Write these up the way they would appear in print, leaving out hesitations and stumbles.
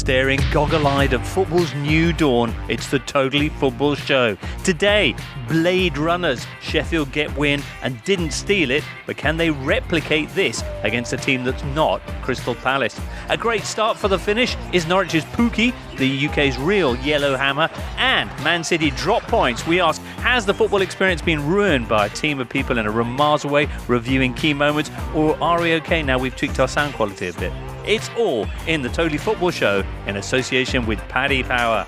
Staring goggle-eyed at football's new dawn, it's the Totally Football Show. Today, Blade Runners. Sheffield get win and didn't steal it, but can they replicate this against a team that's not Crystal Palace? A great start for the finish is Norwich's Pookie, the UK's real yellow hammer, and Man City drop points. We ask, has the football experience been ruined by a team of people in a Ramaz way reviewing key moments, or are we okay now we've tweaked our sound quality a bit? It's all in the Totally Football Show in association with Paddy Power.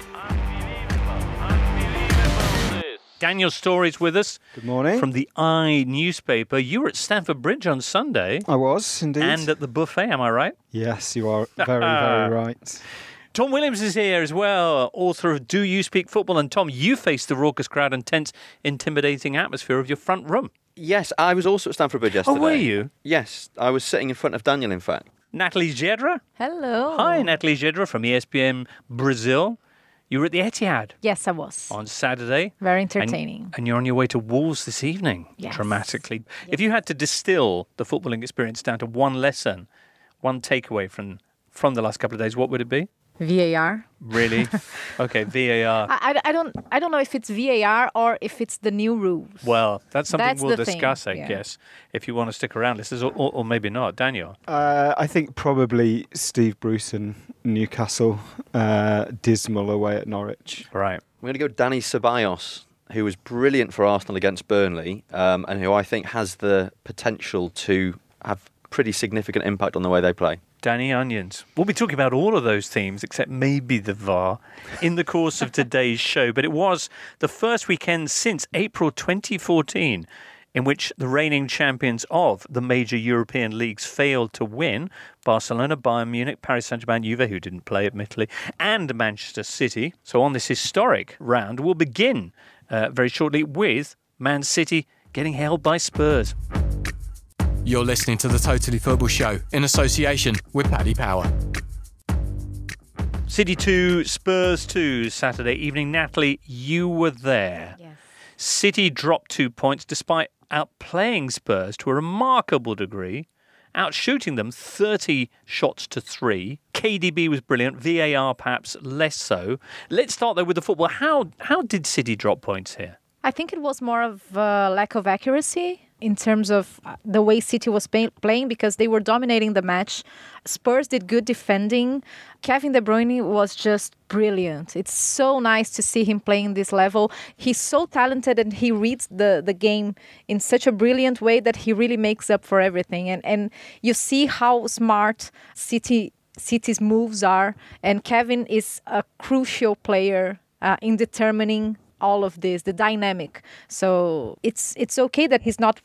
Daniel Story's with us. Good morning. From the I newspaper. You were at Stamford Bridge on Sunday. I was, indeed. And at the buffet, am I right? Yes, you are very, very right. Tom Williams is here as well, author of Do You Speak Football? And Tom, you faced the raucous crowd and tense, intimidating atmosphere of your front room. Yes, I was also at Stamford Bridge yesterday. Oh, were you? Yes, I was sitting in front of Daniel, in fact. Natalie Jedra. Hello. Hi, Natalie Jedra from ESPN Brazil. You were at the Etihad. Yes, I was. On Saturday. Very entertaining. And you're on your way to Wolves this evening, yes. Dramatically. Yes. If you had to distill the footballing experience down to one lesson, one takeaway from the last couple of days, what would it be? VAR. Really? Okay, VAR. I don't know if it's VAR or if it's the new rules. Well, that's something we'll discuss, I guess, if you want to stick around, listeners, or maybe not. Daniel? I think probably Steve Bruce and Newcastle, dismal away at Norwich. Right. We're going to go Danny Ceballos, who was brilliant for Arsenal against Burnley, and who I think has the potential to have pretty significant impact on the way they play. Danny Onions. We'll be talking about all of those themes, except maybe the VAR, in the course of today's show. But it was the first weekend since April 2014 in which the reigning champions of the major European leagues failed to win. Barcelona, Bayern Munich, Paris Saint-Germain, Juve, who didn't play admittedly, and Manchester City. So on this historic round, we'll begin very shortly with Man City getting held by Spurs. You're listening to the Totally Football Show in association with Paddy Power. City 2, Spurs 2, Saturday evening. Natalie, you were there. Yes. City dropped 2 points despite outplaying Spurs to a remarkable degree, outshooting them 30 shots to 3. KDB was brilliant, VAR perhaps less so. Let's start though with the football. How did City drop points here? I think it was more of a lack of accuracy in terms of the way City was playing, because they were dominating the match. Spurs did good defending. Kevin De Bruyne was just brilliant. It's so nice to see him playing this level. He's so talented and he reads the game in such a brilliant way that he really makes up for everything. And you see how smart City's moves are. And Kevin is a crucial player in determining all of this, the dynamic. So it's okay that he's not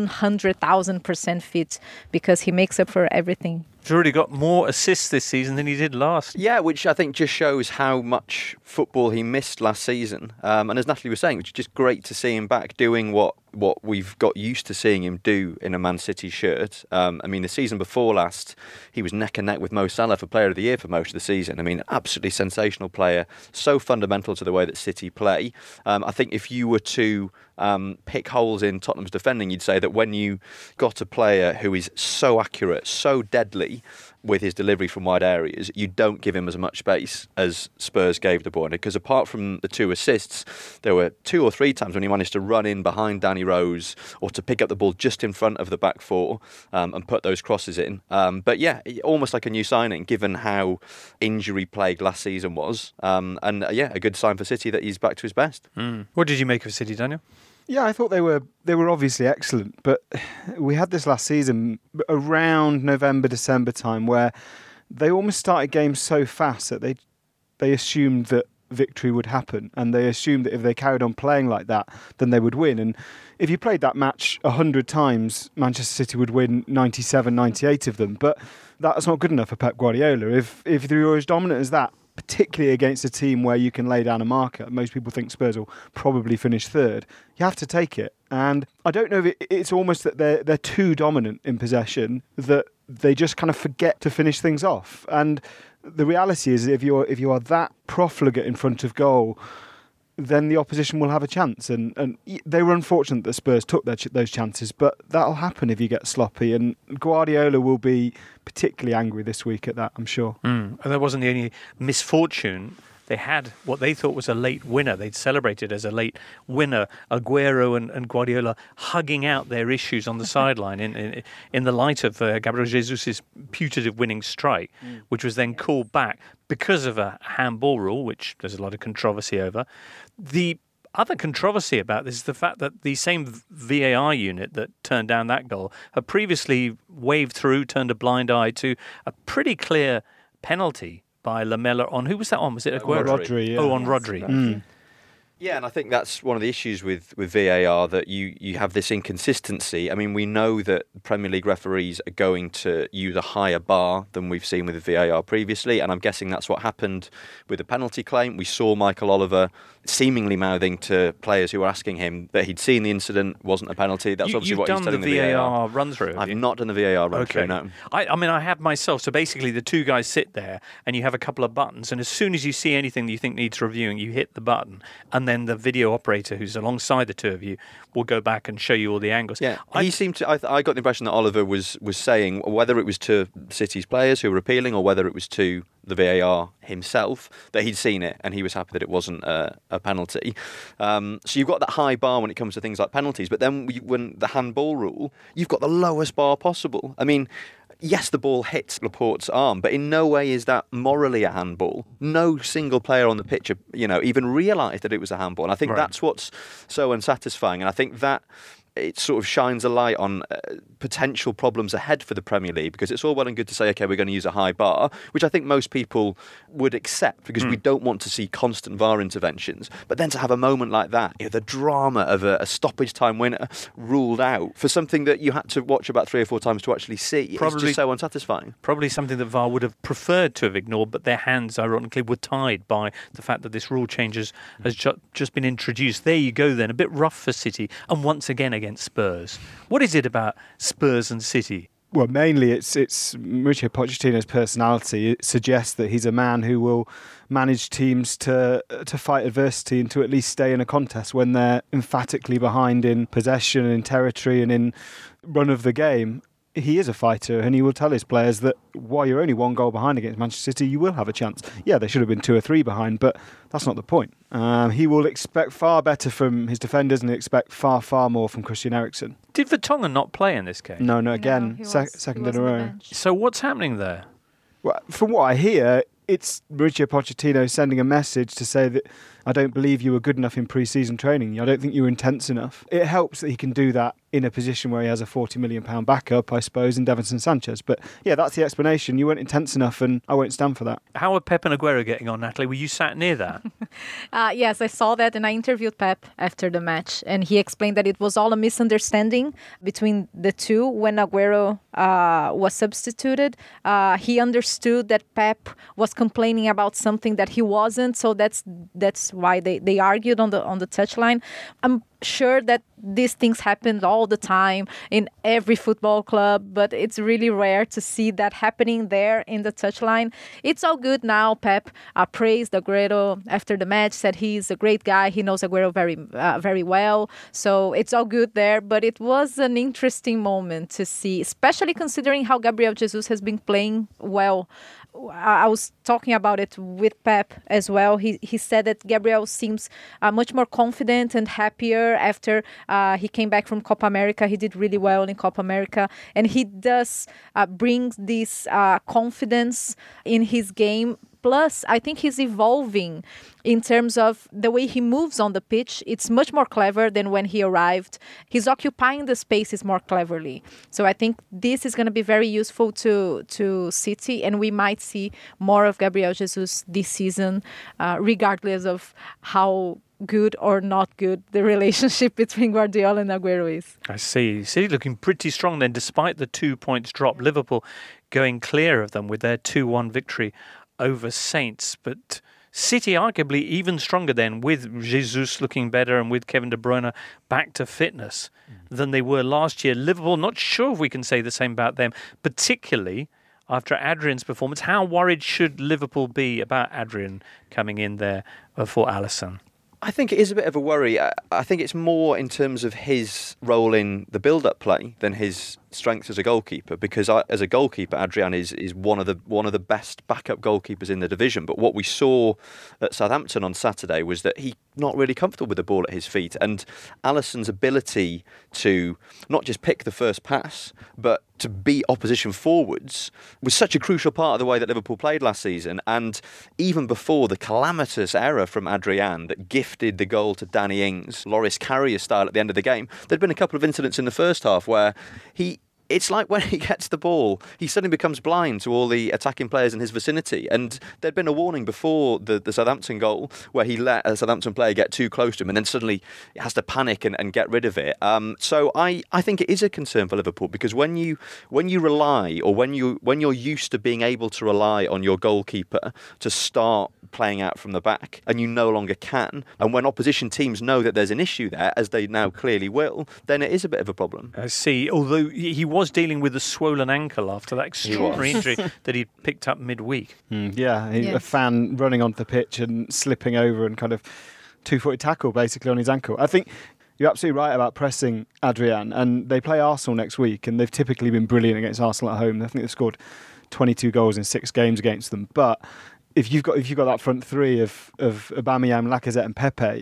100,000% fit, because he makes up for everything. He's already got more assists this season than he did last. Yeah, which I think just shows how much football he missed last season. And as Natalie was saying, which is just great to see him back doing what we've got used to seeing him do in a Man City shirt. I mean, the season before last, he was neck and neck with Mo Salah for Player of the Year for most of the season. I mean, absolutely sensational player, so fundamental to the way that City play. I think if you were to pick holes in Tottenham's defending, you'd say that when you got a player who is so accurate, so deadly with his delivery from wide areas, you don't give him as much space as Spurs gave De Bruyne, because apart from the 2 assists, there were 2 or 3 times when he managed to run in behind Danny Rose or to pick up the ball just in front of the back four and put those crosses in. But yeah, almost like a new signing, given how injury-plagued last season was. A good sign for City that he's back to his best. What did you make of City, Daniel? Yeah, I thought they were obviously excellent, but we had this last season around November, December time where they almost started games so fast that they assumed that victory would happen, and they assumed that if they carried on playing like that, then they would win. And if you played that match 100 times, Manchester City would win 97, 98 of them. But that's not good enough for Pep Guardiola. If you're as dominant as that, particularly against a team where you can lay down a marker, most people think Spurs will probably finish third, you have to take it. And I don't know if it's almost that they're too dominant in possession, that they just kind of forget to finish things off. And the reality is, if you are that profligate in front of goal, then the opposition will have a chance. And they were unfortunate that Spurs took those chances, but that'll happen if you get sloppy. And Guardiola will be particularly angry this week at that, I'm sure. And that wasn't the only misfortune. They had what they thought was a late winner. They'd celebrated as a late winner. Aguero and Guardiola hugging out their issues on the sideline in the light of Gabriel Jesus' putative winning strike, which was then called back because of a handball rule, which there's a lot of controversy over. The other controversy about this is the fact that the same VAR unit that turned down that goal had previously waved through, turned a blind eye to a pretty clear penalty by Lamela on, who was that on? Was it Aguero? Rodri, yeah. Oh, on Rodri. Yeah, and I think that's one of the issues with VAR, that you have this inconsistency. I mean, we know that Premier League referees are going to use a higher bar than we've seen with the VAR previously, and I'm guessing that's what happened with the penalty claim. We saw Michael Oliver seemingly mouthing to players who were asking him that he'd seen the incident, wasn't a penalty. That's obviously what he's telling the VAR. You've done the VAR run-through. I've not done the VAR run-through, no. I mean, I have myself. So basically, the two guys sit there, and you have a couple of buttons, and as soon as you see anything that you think needs reviewing, you hit the button, and then the video operator who's alongside the two of you will go back and show you all the angles. Yeah, he seemed to. I got the impression that Oliver was saying, whether it was to City's players who were appealing or whether it was to the VAR himself, that he'd seen it and he was happy that it wasn't a penalty. So you've got that high bar when it comes to things like penalties, but then when the handball rule, you've got the lowest bar possible. I mean, yes, the ball hits Laporte's arm, but in no way is that morally a handball. No single player on the pitch, even realised that it was a handball. And I think that's what's so unsatisfying. And I think that it sort of shines a light on potential problems ahead for the Premier League, because it's all well and good to say, OK, we're going to use a high bar, which I think most people would accept, because we don't want to see constant VAR interventions. But then to have a moment like that, the drama of a stoppage time winner ruled out for something that you had to watch about 3 or 4 times to actually see, it's just so unsatisfying. Probably something that VAR would have preferred to have ignored, but their hands, ironically, were tied by the fact that this rule change has just been introduced. There you go then, a bit rough for City, and once again against Spurs. What is it about Spurs and City? Well, mainly it's Mauricio Pochettino's personality. It suggests that he's a man who will manage teams to fight adversity and to at least stay in a contest when they're emphatically behind in possession, in territory and in run of the game. He is a fighter, and he will tell his players that while you're only 1 goal behind against Manchester City, you will have a chance. Yeah, they should have been 2 or 3 behind, but that's not the point. He will expect far better from his defenders and expect far, far more from Christian Eriksen. Did Vertonghen not play in this game? No, again, second in a row. So what's happening there? Well, from what I hear, it's Mauricio Pochettino sending a message to say that I don't believe you were good enough in pre-season training. I don't think you were intense enough. It helps that he can do that in a position where he has a £40 million backup, I suppose, in Davinson Sanchez. But yeah, that's the explanation. You weren't intense enough, and I won't stand for that. How are Pep and Aguero getting on, Natalie? Were you sat near that? Yes, I saw that, and I interviewed Pep after the match, and he explained that it was all a misunderstanding between the two when Aguero was substituted. He understood that Pep was complaining about something that he wasn't, so that's why they argued on the touchline. I'm sure that these things happen all the time in every football club, but it's really rare to see that happening there in the touchline. It's all good now. Pep praised Aguero after the match, said he's a great guy. He knows Aguero very well. So it's all good there, but it was an interesting moment to see, especially considering how Gabriel Jesus has been playing well. I was talking about it with Pep as well. He said that Gabriel seems much more confident and happier after he came back from Copa America. He did really well in Copa America, and he does bring this confidence in his game. Plus, I think he's evolving in terms of the way he moves on the pitch. It's much more clever than when he arrived. He's occupying the spaces more cleverly. So I think this is going to be very useful to City, and we might see more of Gabriel Jesus this season, regardless of how good or not good the relationship between Guardiola and Aguero is. I see. City looking pretty strong then, despite the 2 points drop. Liverpool going clear of them with their 2-1 victory over Saints, but City arguably even stronger then, with Jesus looking better and with Kevin De Bruyne back to fitness than they were last year. Liverpool, not sure if we can say the same about them, particularly after Adrian's performance. How worried should Liverpool be about Adrian coming in there for Alisson? I think it is a bit of a worry. I think it's more in terms of his role in the build-up play than his strength as a goalkeeper. Because as a goalkeeper, Adrian is one of the best backup goalkeepers in the division. But what we saw at Southampton on Saturday was that he's not really comfortable with the ball at his feet. And Alisson's ability to not just pick the first pass, but to beat opposition forwards was such a crucial part of the way that Liverpool played last season. And even before the calamitous error from Adrian that gifted the goal to Danny Ings, Loris Carrier style at the end of the game, there'd been a couple of incidents in the first half where it's like when he gets the ball, he suddenly becomes blind to all the attacking players in his vicinity. And there'd been a warning before the Southampton goal where he let a Southampton player get too close to him and then suddenly he has to panic and get rid of it. So I think it is a concern for Liverpool, because when you rely, or when you're used to being able to rely on your goalkeeper to start playing out from the back and you no longer can, and when opposition teams know that there's an issue there, as they now clearly will, then it is a bit of a problem. I see, although he was dealing with a swollen ankle after that extraordinary injury that he picked up midweek. A fan running onto the pitch and slipping over and kind of two-footed tackle basically on his ankle. I think you're absolutely right about pressing Adrian, and they play Arsenal next week, and they've typically been brilliant against Arsenal at home. I think they've scored 22 goals in 6 games against them, but if you've got that front three of Aubameyang, Lacazette, and Pepe,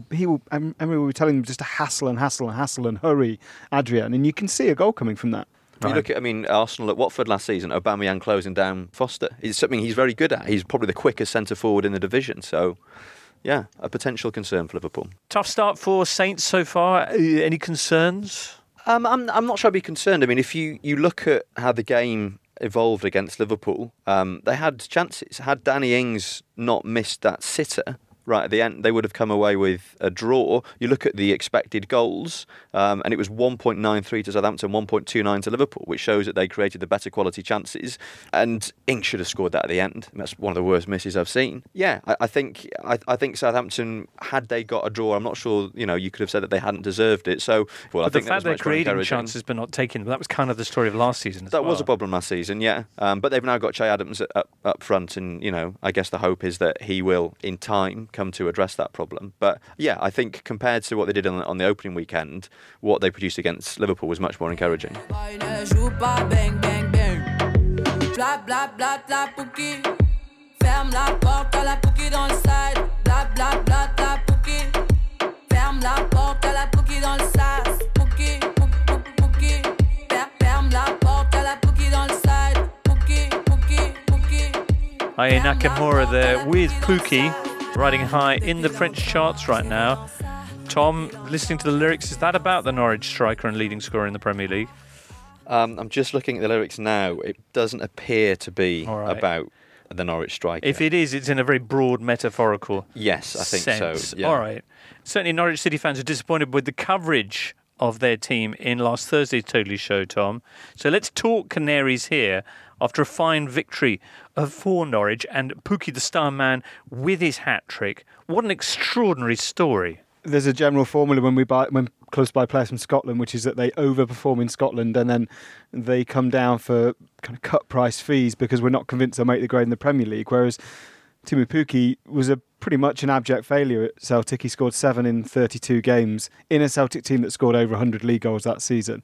Emery will be telling them just to hassle and hurry Adrian, and you can see a goal coming from that. You look at, Arsenal at Watford last season, Aubameyang closing down Foster. It's something he's very good at. He's probably the quickest centre forward in the division. So, yeah, a potential concern for Liverpool. Tough start for Saints so far. Any concerns? I'm not sure I'd be concerned. If you look at how the game evolved against Liverpool, they had chances. Had Danny Ings not missed that sitter right at the end, they would have come away with a draw. You look at the expected goals, and it was 1.93 to Southampton, 1.29 to Liverpool, which shows that they created the better quality chances. And Ings should have scored that at the end. That's one of the worst misses I've seen. Yeah, I think Southampton, had they got a draw, I'm not sure. You could have said that they hadn't deserved it. So, I think the fact they're creating chances but not taking them, that was kind of the story of last season. That was a problem last season, yeah. But they've now got Che Adams up front, and I guess the hope is that he will, in time, come to address that problem. But yeah, I think compared to what they did on the opening weekend, what they produced against Liverpool was much more encouraging. Aya Nakamura there with Pukki, riding high in the French charts right now. Tom, listening to the lyrics, is that about the Norwich striker and leading scorer in the Premier League? I'm just looking at the lyrics now. It doesn't appear to be about the Norwich striker. If it is, it's in a very broad metaphorical Yes, I think sense. so. Yeah. All right. Certainly Norwich City fans are disappointed with the coverage of their team in last Thursday's Totally Show, Tom. So let's talk Canaries here after a fine victory for Norwich and Pukki the star man with his hat-trick. What an extraordinary story. There's a general formula when clubs buy players from Scotland, which is that they overperform in Scotland and then they come down for kind of cut price fees because we're not convinced they'll make the grade in the Premier League. Whereas Teemu Pukki was pretty much an abject failure at Celtic. He scored 7 in 32 games in a Celtic team that scored over 100 league goals that season.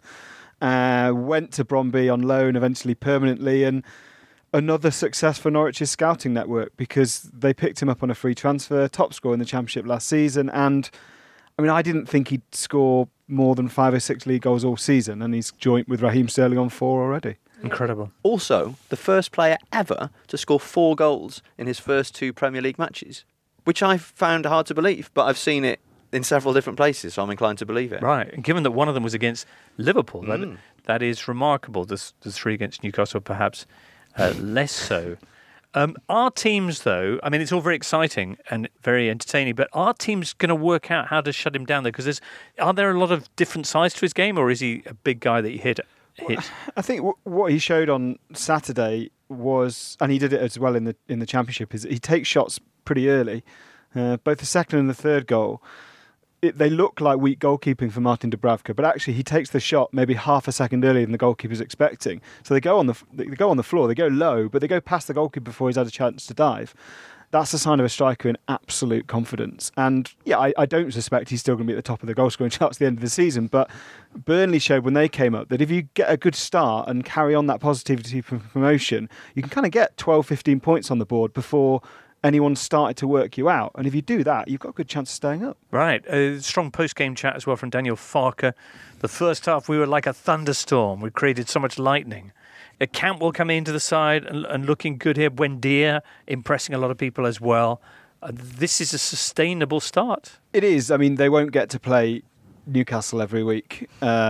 Went to Bromby on loan, eventually permanently, and another success for Norwich's scouting network because they picked him up on a free transfer, top scorer in the Championship last season. And I didn't think he'd score more than 5 or 6 league goals all season, and he's joint with Raheem Sterling on 4 already. Incredible. Also, the first player ever to score 4 goals in his first 2 Premier League matches, which I found hard to believe, but I've seen it in several different places, so I'm inclined to believe it. Right, and given that one of them was against Liverpool, that is remarkable. The 3 against Newcastle, perhaps less so. Our teams, though, it's all very exciting and very entertaining, but are teams going to work out how to shut him down, though? Because are there a lot of different sides to his game, or is he a big guy that you hit? I think what he showed on Saturday was, and he did it as well in the Championship, is he takes shots pretty early. Both the second and the third goal, they look like weak goalkeeping for Martin Dubravka, but actually he takes the shot maybe half a second earlier than the goalkeeper's expecting. So they go on the floor, they go low, but they go past the goalkeeper before he's had a chance to dive. That's a sign of a striker in absolute confidence. And yeah, I don't suspect he's still going to be at the top of the goal scoring charts at the end of the season. But Burnley showed when they came up that if you get a good start and carry on that positivity from promotion, you can kind of get 12, 15 points on the board before anyone started to work you out. And if you do that, you've got a good chance of staying up. Right. A strong post-game chat as well from Daniel Farke. The first half, we were like a thunderstorm. We created so much lightning. Campbell coming into the side and looking good here. Buendia impressing a lot of people as well. This is a sustainable start. It is. I mean, they won't get to play Newcastle every week.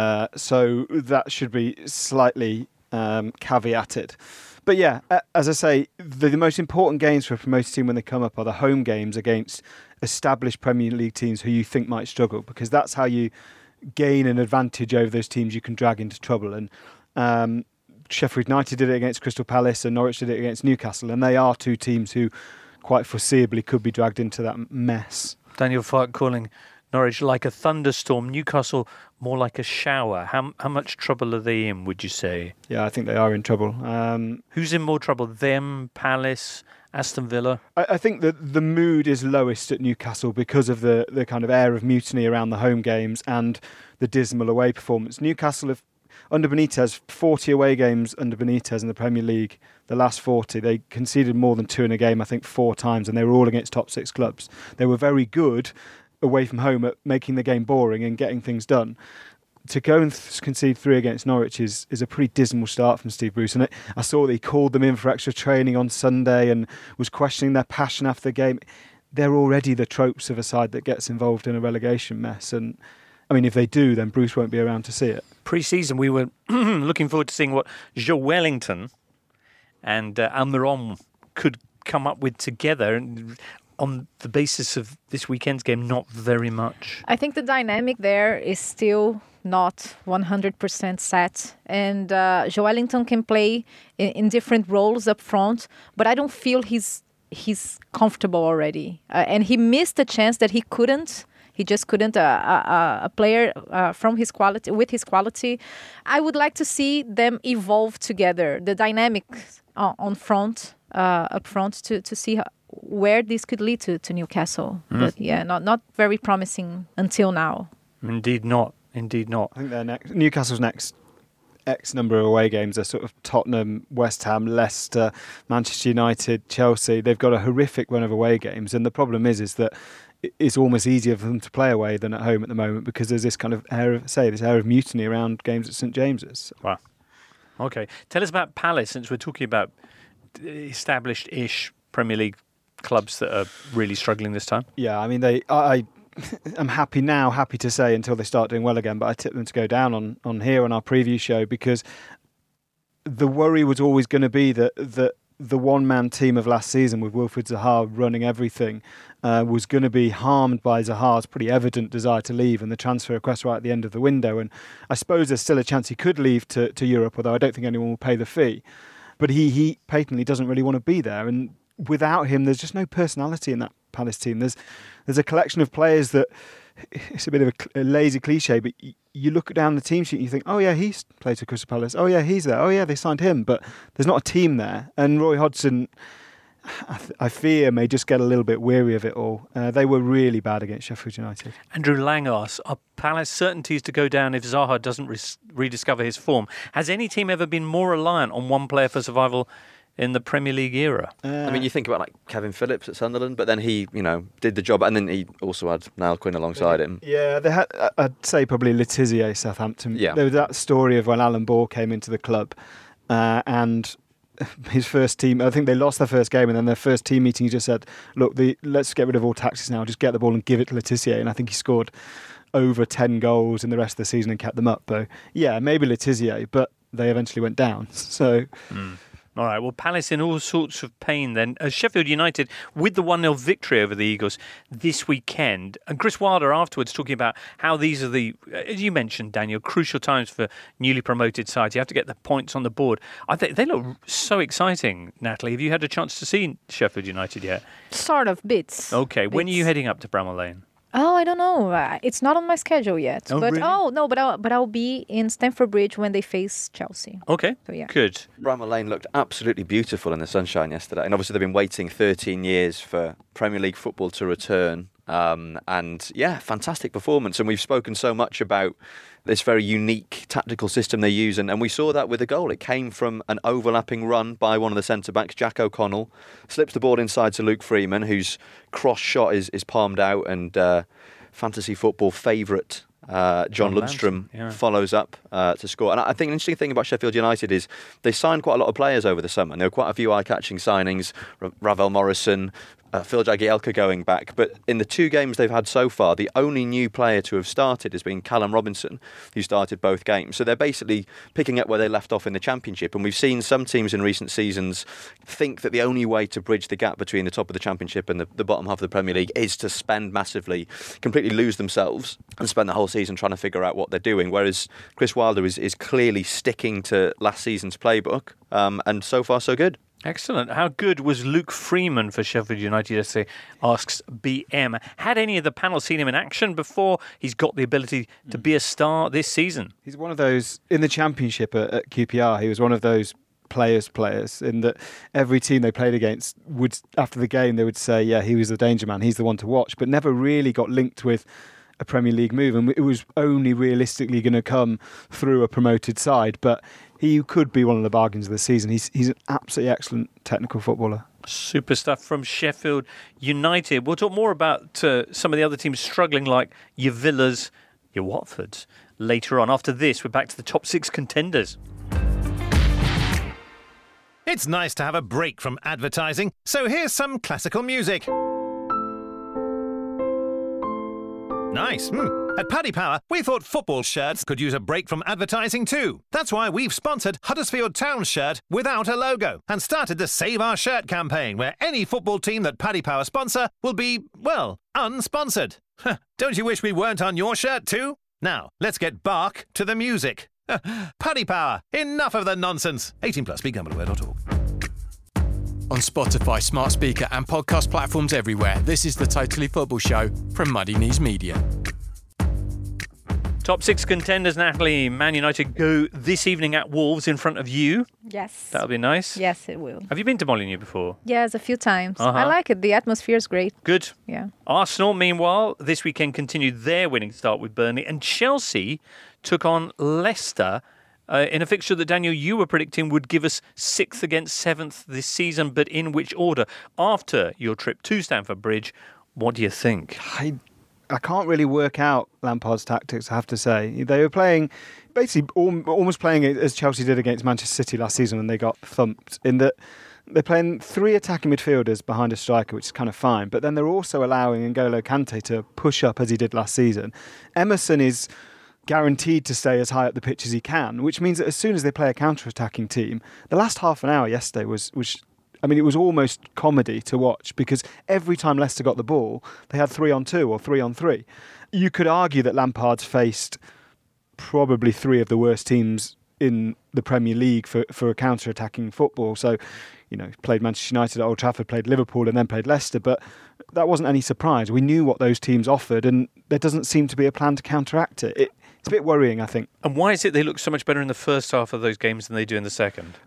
So that should be slightly caveated. But yeah, as I say, the most important games for a promoted team when they come up are the home games against established Premier League teams who you think might struggle, because that's how you gain an advantage over those teams you can drag into trouble. And Sheffield United did it against Crystal Palace and Norwich did it against Newcastle, and they are two teams who quite foreseeably could be dragged into that mess. Daniel Farke calling Norwich like a thunderstorm, Newcastle more like a shower. How much trouble are they in, would you say? Yeah, I think they are in trouble. Who's in more trouble, them, Palace, Aston Villa? I think that the mood is lowest at Newcastle because of the kind of air of mutiny around the home games and the dismal away performance. Newcastle have, under Benitez, 40 away games under Benitez in the Premier League. The last 40, they conceded more than 2 in a game, I think 4 times, and they were all against top 6 clubs. They were very good away from home at making the game boring and getting things done. To go and concede 3 against Norwich is a pretty dismal start from Steve Bruce. And I saw that he called them in for extra training on Sunday and was questioning their passion after the game. They're already the tropes of a side that gets involved in a relegation mess. And I mean, if they do, then Bruce won't be around to see it. Pre-season, we were looking forward to seeing what Joe Wellington and Almiron could come up with together. And on the basis of this weekend's game, not very much. I think the dynamic there is still not 100% set. And Joe Wellington can play in different roles up front, but I don't feel he's comfortable already. And he missed a chance that he couldn't. He just couldn't. A player from his quality, with his quality, I would like to see them evolve together. The dynamics up front, to see where this could lead to Newcastle. But yeah, not very promising until now. Indeed not. I think Newcastle's next X number of away games are sort of Tottenham, West Ham, Leicester, Manchester United, Chelsea. They've got a horrific run of away games, and the problem is that it's almost easier for them to play away than at home at the moment because there's this kind of air of mutiny around games at St James's. Wow. Okay. Tell us about Palace, since we're talking about established-ish Premier League clubs that are really struggling this time. Yeah, I mean, I'm happy to say, until they start doing well again, but I tipped them to go down on here on our preview show, because the worry was always going to be that the one-man team of last season with Wilfried Zaha running everything was going to be harmed by Zaha's pretty evident desire to leave and the transfer request right at the end of the window. And I suppose there's still a chance he could leave to Europe, although I don't think anyone will pay the fee. But he patently doesn't really want to be there. And without him, there's just no personality in that Palace team. There's a collection of players that, it's a bit of a lazy cliche, but you look down the team sheet and you think, oh yeah, he's played for Crystal Palace. Oh yeah, he's there. Oh yeah, they signed him. But there's not a team there. And Roy Hodgson, I fear, may just get a little bit weary of it all. They were really bad against Sheffield United. Andrew Lang asks, are Palace certainties to go down if Zaha doesn't rediscover his form? Has any team ever been more reliant on one player for survival in the Premier League era? I mean, you think about like Kevin Phillips at Sunderland, but then he, did the job, and then he also had Niall Quinn alongside him. Yeah, they had. I'd say probably Letizia, Southampton. Yeah. There was that story of when Alan Ball came into the club, and his first team, I think they lost their first game, and then their first team meeting, he just said, look, let's get rid of all taxes now, just get the ball and give it to Letizia. And I think he scored over 10 goals in the rest of the season and kept them up. But yeah, maybe Letizia, but they eventually went down. So... All right, well, Palace in all sorts of pain then. Sheffield United with the 1-0 victory over the Eagles this weekend. And Chris Wilder afterwards talking about how these are the, as you mentioned, Daniel, crucial times for newly promoted sides. You have to get the points on the board. I think they look so exciting, Natalie. Have you had a chance to see Sheffield United yet? Sort of, bits. Okay, when are you heading up to Bramall Lane? Oh, I don't know. It's not on my schedule yet. Oh, but really? but I'll be in Stamford Bridge when they face Chelsea. Okay, So, yeah. good. Bramall Lane looked absolutely beautiful in the sunshine yesterday, and obviously they've been waiting 13 years for Premier League football to return. And yeah, fantastic performance. And we've spoken so much about this very unique tactical system they use, and we saw that with a goal. It came from an overlapping run by one of the centre-backs, Jack O'Connell, slips the ball inside to Luke Freeman, whose cross shot is palmed out, and fantasy football favourite John Lundstram follows up to score. And I think an interesting thing about Sheffield United is they signed quite a lot of players over the summer, and there were quite a few eye-catching signings, Ravel Morrison, Phil Jagielka going back. But in the 2 games they've had so far, the only new player to have started has been Callum Robinson, who started both games. So they're basically picking up where they left off in the Championship. And we've seen some teams in recent seasons think that the only way to bridge the gap between the top of the Championship and the bottom half of the Premier League is to spend massively, completely lose themselves and spend the whole season trying to figure out what they're doing. Whereas Chris Wilder is clearly sticking to last season's playbook. And so far, so good. Excellent. How good was Luke Freeman for Sheffield United yesterday, asks BM. Had any of the panel seen him in action before? He's got the ability to be a star this season. He's one of those, in the Championship at QPR, he was one of those players in that every team they played against would, after the game, they would say, yeah, he was the danger man, he's the one to watch, but never really got linked with a Premier League move, and it was only realistically going to come through a promoted side. But he could be one of the bargains of the season. He's an absolutely excellent technical footballer. Super stuff from Sheffield United. We'll talk more about some of the other teams struggling, like your Villas, your Watfords, later on. After this, we're back to the top 6 contenders. It's nice to have a break from advertising, so here's some classical music. Nice. At Paddy Power, we thought football shirts could use a break from advertising too. That's why we've sponsored Huddersfield Town's shirt without a logo and started the Save Our Shirt campaign, where any football team that Paddy Power sponsor will be, well, unsponsored. Don't you wish we weren't on your shirt too? Now, let's get back to the music. Paddy Power, enough of the nonsense. 18 plus, BeGambleAware.org. On Spotify, smart speaker and podcast platforms everywhere, this is the Totally Football Show from Muddy Knees Media. Top 6 contenders, Natalie. Man United go this evening at Wolves in front of you. Yes. That'll be nice. Yes, it will. Have you been to Molineux before? Yes, a few times. Uh-huh. I like it. The atmosphere is great. Good. Yeah. Arsenal, meanwhile, this weekend continued their winning start with Burnley, and Chelsea took on Leicester in a fixture that, Daniel, you were predicting would give us 6th against 7th this season, but in which order? After your trip to Stamford Bridge, what do you think? I can't really work out Lampard's tactics, I have to say. They were playing, basically almost playing it as Chelsea did against Manchester City last season when they got thumped, in that they're playing 3 attacking midfielders behind a striker, which is kind of fine, but then they're also allowing N'Golo Kante to push up as he did last season. Emerson is guaranteed to stay as high up the pitch as he can, which means that as soon as they play a counter-attacking team, the last half an hour yesterday was it was almost comedy to watch, because every time Leicester got the ball, they had 3-on-2 or 3-on-3. You could argue that Lampard's faced probably 3 of the worst teams in the Premier League for a counter-attacking football. So, played Manchester United at Old Trafford, played Liverpool and then played Leicester, but that wasn't any surprise. We knew what those teams offered, and there doesn't seem to be a plan to counteract it. It's a bit worrying, I think. And why is it they look so much better in the first half of those games than they do in the second?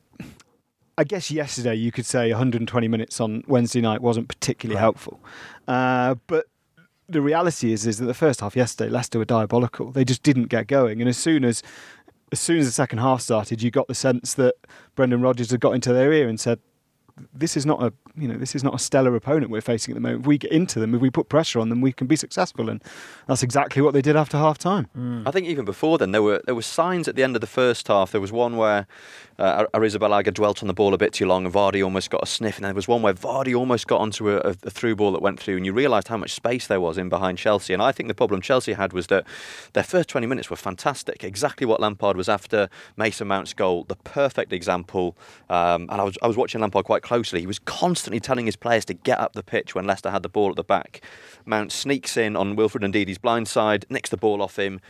I guess yesterday you could say 120 minutes on Wednesday night wasn't particularly helpful. But the reality is that the first half yesterday, Leicester were diabolical. They just didn't get going. And as soon as the second half started, you got the sense that Brendan Rodgers had got into their ear and said, this is not a stellar opponent we're facing at the moment. If we get into them, if we put pressure on them, we can be successful, and that's exactly what they did after half time. I think even before then there were signs at the end of the first half. There was one where Arrizabalaga dwelt on the ball a bit too long and Vardy almost got a sniff, and there was one where Vardy almost got onto a through ball that went through, and you realised how much space there was in behind Chelsea. And I think the problem Chelsea had was that their first 20 minutes were fantastic, exactly what Lampard was after. Mason Mount's goal, the perfect example, and I was watching Lampard quite closely. He was constantly telling his players to get up the pitch when Leicester had the ball at the back. Mount sneaks in on Wilfred Ndidi's blind side, nicks the ball off him.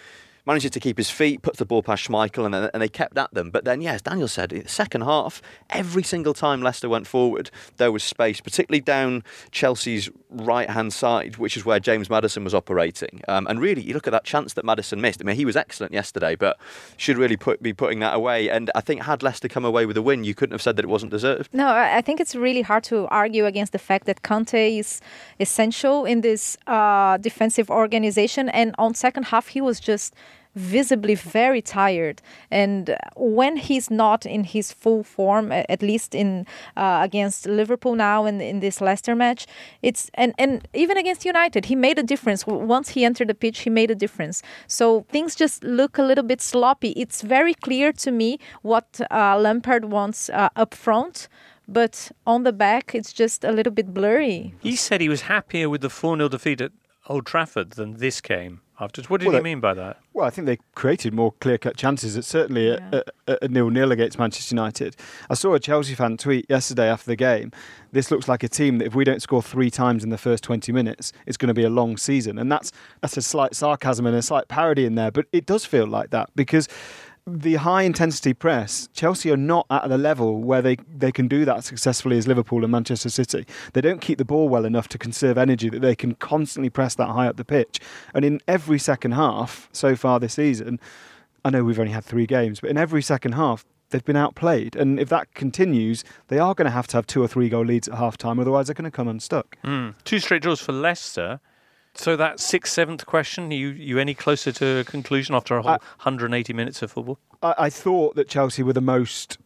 manages to keep his feet, puts the ball past Schmeichel, and they kept at them. But then, as Daniel said, in the second half, every single time Leicester went forward, there was space, particularly down Chelsea's right-hand side, which is where James Maddison was operating. And really, you look at that chance that Maddison missed. I mean, he was excellent yesterday, but should really be putting that away. And I think had Leicester come away with a win, you couldn't have said that it wasn't deserved. No, I think it's really hard to argue against the fact that Conte is essential in this defensive organization. And on second half, he was just visibly very tired, and when he's not in his full form, at least in against Liverpool now and in this Leicester match, it's and even against United, he made a difference. Once he entered the pitch, he made a difference. So things just look a little bit sloppy. It's very clear to me what Lampard wants up front, but on the back, it's just a little bit blurry. He said he was happier with the 4-0 defeat at Old Trafford than this game. Afterwards. What did he mean by that? Well, I think they created more clear-cut chances. It's certainly a 0-0 against Manchester United. I saw a Chelsea fan tweet yesterday after the game, this looks like a team that if we don't score 3 times in the first 20 minutes, it's going to be a long season. And that's a slight sarcasm and a slight parody in there, but it does feel like that because the high-intensity press, Chelsea are not at the level where they can do that successfully as Liverpool and Manchester City. They don't keep the ball well enough to conserve energy that they can constantly press that high up the pitch. And in every second half so far this season, I know we've only had 3 games, but in every second half, they've been outplayed. And if that continues, they are going to have 2 or 3 goal leads at half-time, otherwise they're going to come unstuck. 2 straight draws for Leicester. So that 6th, 7th question, you any closer to a conclusion after a whole 180 minutes of football? I thought that Chelsea were the most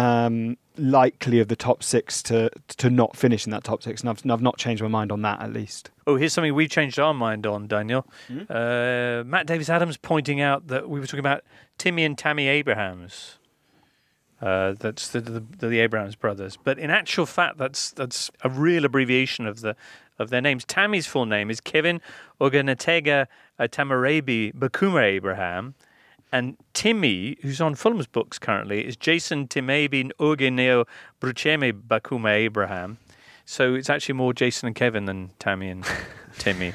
likely of the top 6 to not finish in that top 6, and I've not changed my mind on that at least. Oh, here's something we've changed our mind on, Daniel. Matt Davis-Adams pointing out that we were talking about Timmy and Tammy Abrahams. That's the Abrahams brothers. But in actual fact, that's a real abbreviation of their names. Tammy's full name is Kevin Ogenetega Tamarebi Bakuma Abraham. And Timmy, who's on Fulham's books currently, is Jason Timabi Ogeneo Brucheme Bakuma Abraham. So it's actually more Jason and Kevin than Tammy and Timmy.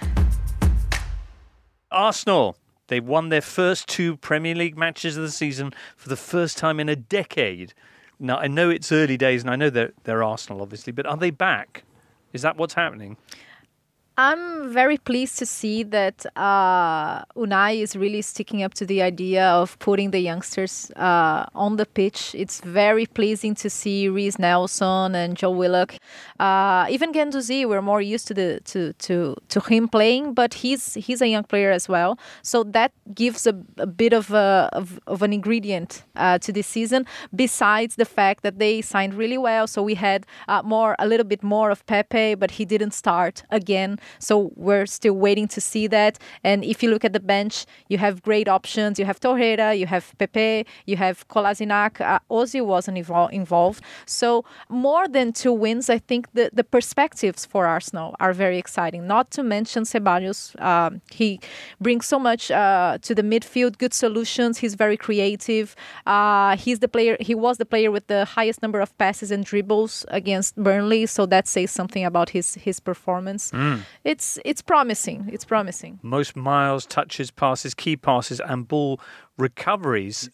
Arsenal. They won their first 2 Premier League matches of the season for the first time in a decade. Now, I know it's early days, and I know they're Arsenal, obviously, but are they back? Is that what's happening? I'm very pleased to see that Unai is really sticking up to the idea of putting the youngsters on the pitch. It's very pleasing to see Reece Nelson and Joe Willock. Even Guendouzi, we're more used to him playing, but he's a young player as well. So that gives a bit of an ingredient to this season. Besides the fact that they signed really well, so we had a little bit more of Pepe, but he didn't start again. So we're still waiting to see that. And if you look at the bench, you have great options. You have Torreira, you have Pepe, you have Kolasinac. Ozil wasn't involved. So more than 2 wins, I think the perspectives for Arsenal are very exciting. Not to mention Ceballos. He brings so much to the midfield, good solutions. He's very creative. He was the player with the highest number of passes and dribbles against Burnley. So that says something about his performance. It's promising. It's promising. Most miles, touches, passes, key passes, and ball recoveries.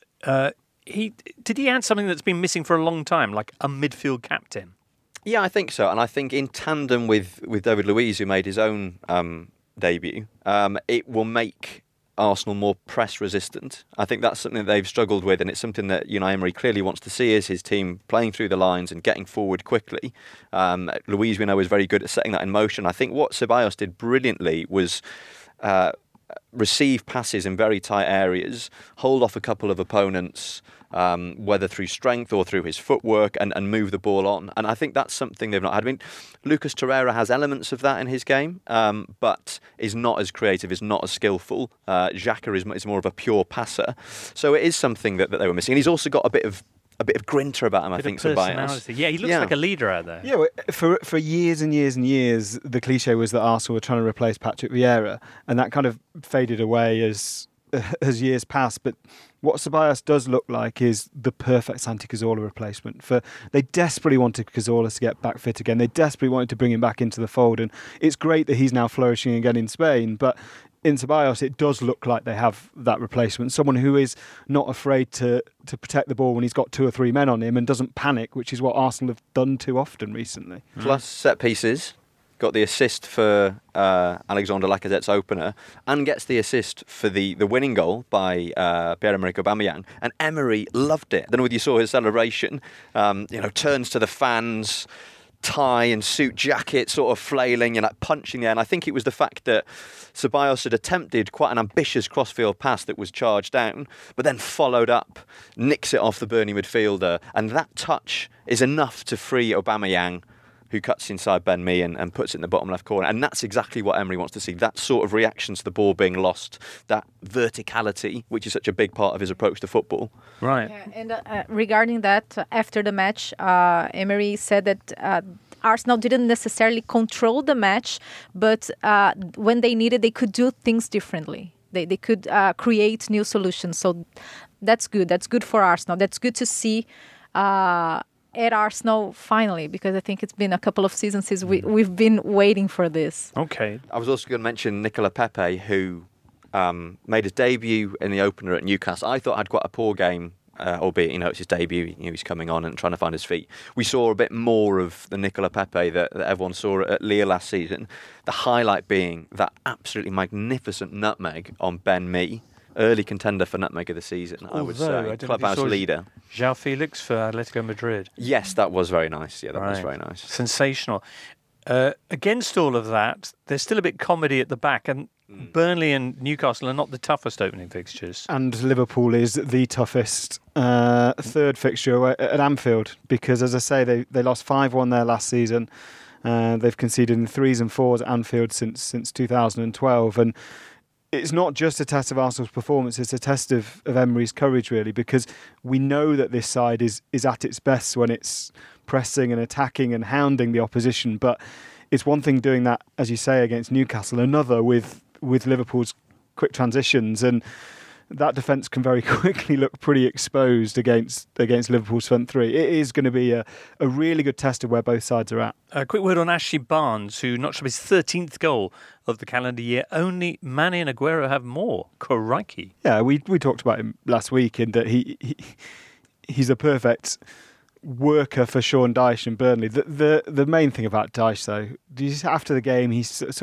Did he add something that's been missing for a long time, like a midfield captain? Yeah, I think so. And I think in tandem with David Luiz, who made his own debut, it will make Arsenal more press resistant. I think that's something that they've struggled with, and it's something that Unai Emery clearly wants to see is his team playing through the lines and getting forward quickly. Luiz, we know, is very good at setting that in motion. I think what Ceballos did brilliantly was receive passes in very tight areas, hold off a couple of opponents, whether through strength or through his footwork, and move the ball on. And I think that's something they've not had. I mean, Lucas Torreira has elements of that in his game, but is not as creative, is not as skillful. Xhaka is more of a pure passer. So it is something that they were missing. And he's also got a bit of grinter about him, I think, Ceballos. Yeah, he looks like a leader out there. Yeah, for years and years and years, the cliche was that Arsenal were trying to replace Patrick Vieira, and that kind of faded away as years passed. But what Ceballos does look like is the perfect Santi Cazorla replacement. They desperately wanted Cazorla to get back fit again. They desperately wanted to bring him back into the fold, and it's great that he's now flourishing again in Spain, but in Ceballos, it does look like they have that replacement. Someone who is not afraid to protect the ball when he's got 2 or 3 men on him and doesn't panic, which is what Arsenal have done too often recently. Plus set pieces, got the assist for Alexander Lacazette's opener, and gets the assist for the winning goal by Pierre-Emerick Aubameyang. And Emery loved it. I don't know whether you saw his celebration. Turns to the fans, tie and suit jacket sort of flailing and punching there. And I think it was the fact that Ceballos had attempted quite an ambitious crossfield pass that was charged down, but then followed up, nicks it off the Burnley midfielder. And that touch is enough to free Aubameyang, who cuts inside Ben Mee and puts it in the bottom left corner. And that's exactly what Emery wants to see. That sort of reaction to the ball being lost, that verticality, which is such a big part of his approach to football. Right. Yeah, and regarding that, after the match, Emery said that Arsenal didn't necessarily control the match, but when they needed, they could do things differently. They could create new solutions. So that's good. That's good for Arsenal. That's good to see at Arsenal finally, because I think it's been a couple of seasons since we've been waiting for this. Okay. I was also going to mention Nicola Pepe, who made his debut in the opener at Newcastle. I thought had quite a poor game, albeit it's his debut. He's coming on and trying to find his feet. We saw a bit more of the Nicola Pepe that everyone saw at Lille last season. The highlight being that absolutely magnificent nutmeg on Ben Mee. Early contender for nutmeg of the season, I would say. Clubhouse leader. João Felix for Atletico Madrid. Yes, that was very nice. Yeah, that was very nice. Sensational. Against all of that, there's still a bit comedy at the back, and Burnley and Newcastle are not the toughest opening fixtures. And Liverpool is the toughest third fixture at Anfield, because, as I say, they lost 5-1 there last season. They've conceded in 3s and 4s at Anfield since 2012, and it's not just a test of Arsenal's performance, it's a test of Emery's courage, really, because we know that this side is at its best when it's pressing and attacking and hounding the opposition. But it's one thing doing that, as you say, against Newcastle, another with Liverpool's quick transitions. And that defence can very quickly look pretty exposed against Liverpool's front three. It is going to be a really good test of where both sides are at. A quick word on Ashley Barnes, who notched up his 13th goal of the calendar year. Only Mane and Aguero have more. Crikey. Yeah, we talked about him last week, in that he's a perfect worker for Sean Dyche and Burnley. The main thing about Dyche, though, after the game,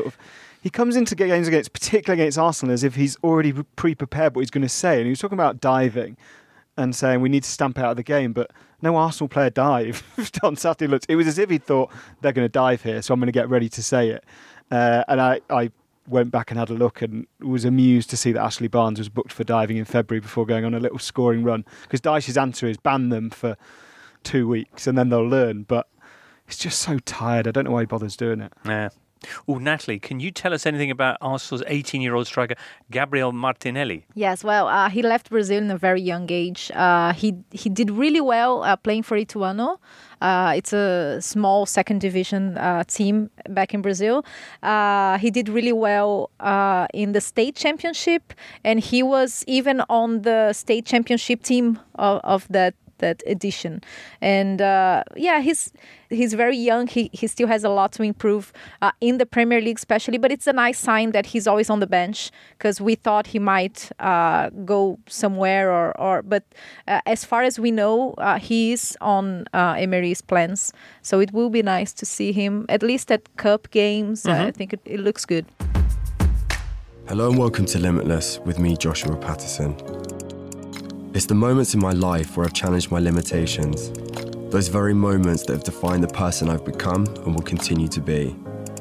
he comes into games particularly against Arsenal, as if he's already pre-prepared what he's going to say. And he was talking about diving and saying we need to stamp out of the game, but no Arsenal player dived on Saturday. It was as if he thought they're going to dive here, so I'm going to get ready to say it. And I went back and had a look and was amused to see that Ashley Barnes was booked for diving in February before going on a little scoring run, because Dyche's answer is ban them for 2 weeks and then they'll learn. But he's just so tired. I don't know why he bothers doing it. Yeah. Oh, Natalie, can you tell us anything about Arsenal's 18-year-old striker, Gabriel Martinelli? Yes, well, he left Brazil in a very young age. He did really well playing for Ituano. It's a small second division team back in Brazil. He did really well in the state championship, and he was even on the state championship team of that edition. And he's very young. He still has a lot to improve in the Premier League especially, but it's a nice sign that he's always on the bench, because we thought he might go somewhere but as far as we know, he is on Emery's plans, so it will be nice to see him at least at cup games. I think it looks good. Hello and welcome to Limitless with me, Joshua Patterson. It's the moments in my life where I've challenged my limitations, those very moments that have defined the person I've become and will continue to be.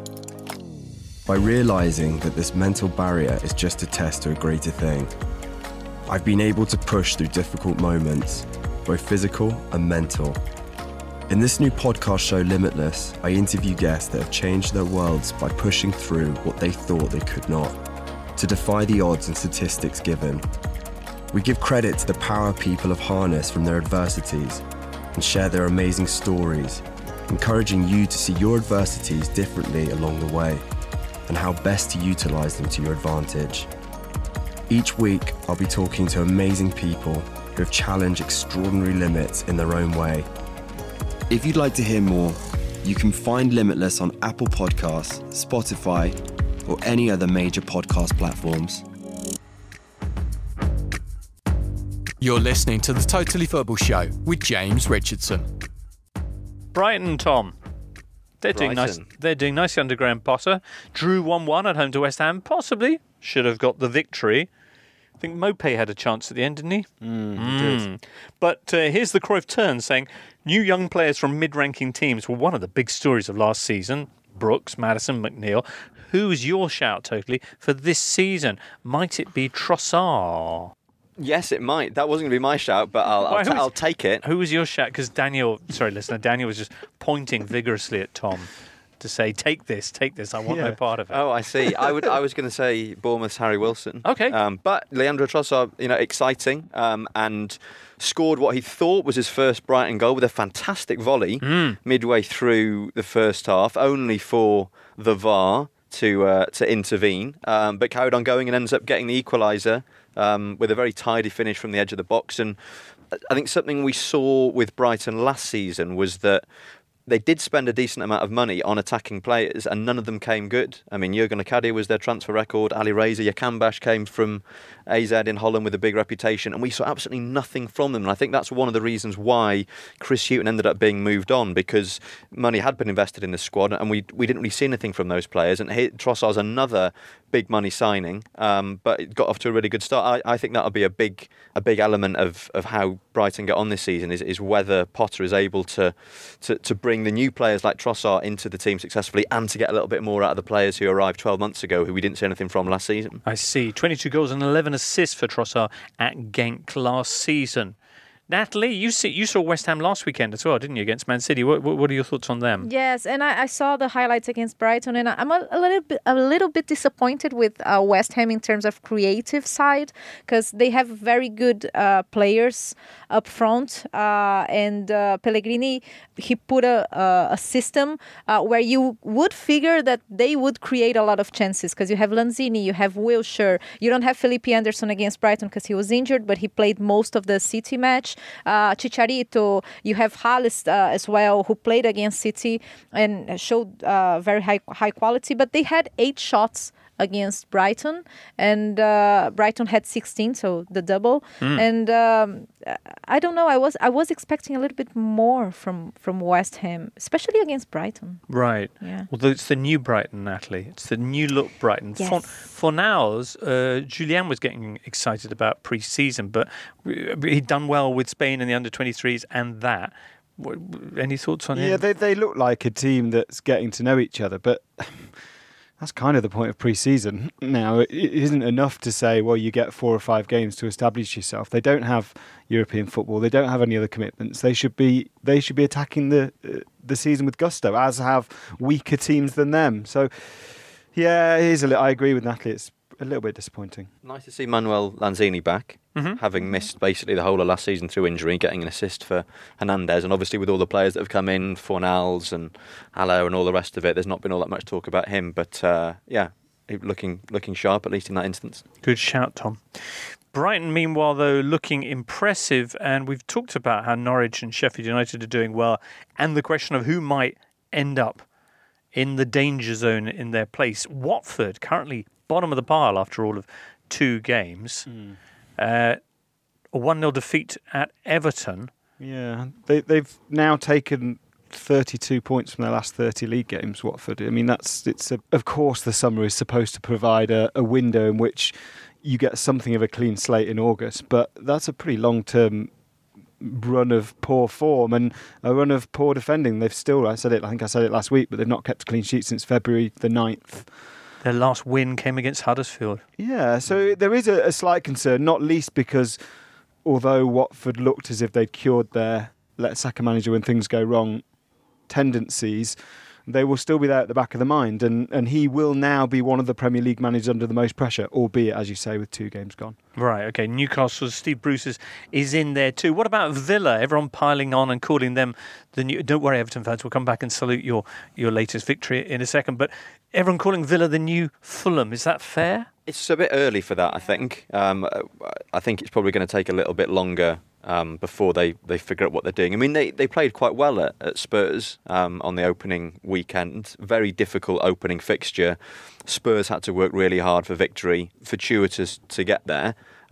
By realising that this mental barrier is just a test to a greater thing, I've been able to push through difficult moments, both physical and mental. In this new podcast show, Limitless, I interview guests that have changed their worlds by pushing through what they thought they could not, to defy the odds and statistics given. We give credit to the power people have harnessed from their adversities and share their amazing stories, encouraging you to see your adversities differently along the way and how best to utilise them to your advantage. Each week, I'll be talking to amazing people who have challenged extraordinary limits in their own way. If you'd like to hear more, you can find Limitless on Apple Podcasts, Spotify, or any other major podcast platforms. You're listening to the Totally Football Show with James Richardson. Brighton, Tom. They're doing nice. They're doing nicely under Graham Potter. Drew 1-1 at home to West Ham. Possibly should have got the victory. I think Mopé had a chance at the end, didn't he? He did. But here's the Cruyff turn saying new young players from mid-ranking teams were one of the big stories of last season. Brooks, Maddison, McNeil. Who's your shout, Totally, for this season? Might it be Trossard? Yes, it might. That wasn't going to be my shout, but I'll take it. Who was your shout? Because Daniel was just pointing vigorously at Tom to say, take this, I want no part of it. Oh, I see. I was going to say Bournemouth's Harry Wilson. Okay. But Leandro Trossard, exciting, and scored what he thought was his first Brighton goal with a fantastic volley midway through the first half, only for the VAR to intervene, but carried on going and ends up getting the equaliser with a very tidy finish from the edge of the box. And I think something we saw with Brighton last season was that they did spend a decent amount of money on attacking players, and none of them came good. I mean, Jurgen Locadia was their transfer record. Ali Reza Yakambash came from AZ in Holland with a big reputation, and we saw absolutely nothing from them. And I think that's one of the reasons why Chris Hughton ended up being moved on, because money had been invested in the squad, and we didn't really see anything from those players. And Trossard's another big money signing, but it got off to a really good start. I think that'll be a big element of how Brighton get on this season is whether Potter is able to bring the new players like Trossard into the team successfully, and to get a little bit more out of the players who arrived 12 months ago who we didn't see anything from last season. I see. 22 goals and 11 assists for Trossard at Genk last season. Natalie, you saw West Ham last weekend as well, didn't you, against Man City? What are your thoughts on them? Yes, and I saw the highlights against Brighton, and I'm a little bit disappointed with West Ham in terms of creative side, because they have very good players up front, and Pellegrini, he put a system where you would figure that they would create a lot of chances, because you have Lanzini, you have Wilshere, you don't have Felipe Anderson against Brighton because he was injured, but he played most of the City match. Chicharito, you have Halis as well, who played against City and showed very high quality, but they had 8 shots against Brighton, and Brighton had 16, so the double. And I don't know, I was expecting a little bit more from West Ham, especially against Brighton. Right. Yeah. Well, it's the new Brighton, Natalie. It's the new look Brighton. Yes. Fornals, Julian was getting excited about pre-season, but he'd done well with Spain in the under-23s and that. Any thoughts on him? Yeah, they look like a team that's getting to know each other, but that's kind of the point of pre-season now. It isn't enough to say, well, you get 4 or 5 games to establish yourself. They don't have European football. They don't have any other commitments. They should be attacking the season with gusto, as have weaker teams than them. So, yeah, I agree with Natalie. It's a little bit disappointing. Nice to see Manuel Lanzini back, having missed basically the whole of last season through injury, getting an assist for Hernandez, and obviously with all the players that have come in, Fornals and Haller and all the rest of it, there's not been all that much talk about him, but looking sharp, at least in that instance. Good shout, Tom. Brighton, meanwhile, though, looking impressive, and we've talked about how Norwich and Sheffield United are doing well, and the question of who might end up in the danger zone in their place. Watford, currently bottom of the pile after all of 2 games. A 1-0 defeat at Everton. Yeah, they've now taken 32 points from their last 30 league games, Watford. I mean, of course the summer is supposed to provide a window in which you get something of a clean slate in August, but that's a pretty long-term run of poor form and a run of poor defending. They've still, I think I said it last week, but they've not kept a clean sheet since February the 9th. Their last win came against Huddersfield. Yeah, so there is a slight concern, not least because although Watford looked as if they'd cured their let Saka manager when things go wrong tendencies, they will still be there at the back of the mind, and he will now be one of the Premier League managers under the most pressure, albeit, as you say, with 2 games gone. Right, okay. Newcastle's Steve Bruce is in there too. What about Villa? Everyone piling on and calling them the new... Don't worry, Everton fans, we'll come back and salute your latest victory in a second, but everyone calling Villa the new Fulham. Is that fair? It's a bit early for that, I think. I think it's probably going to take a little bit longer before they figure out what they're doing. I mean, they played quite well at Spurs on the opening weekend. Very difficult opening fixture. Spurs had to work really hard for victory, fortuitous to get there.